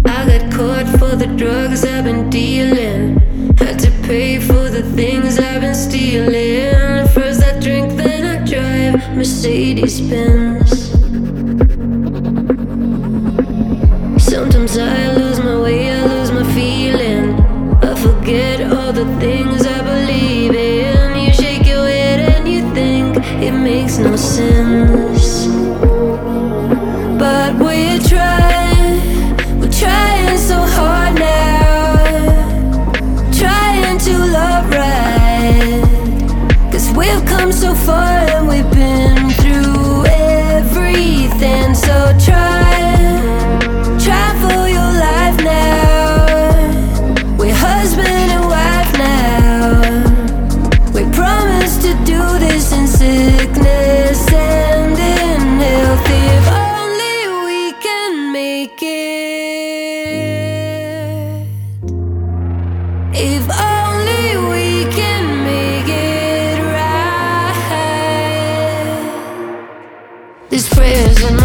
I got caught for the drugs I've been dealing. Had to pay for the things I've been stealing. First I drink, then I drive Mercedes Benz. Sometimes I lose my way, I lose my feeling. I forget all the things I believe in. You shake your head and you think it makes no sense. But we're trying so hard now, trying to love right. 'Cause we've come so far and we've been through everything. So try for your life now. We're husband and wife now. We promise to do this in sickness and in health. If only we can make it. If only we can make it right. These prayers in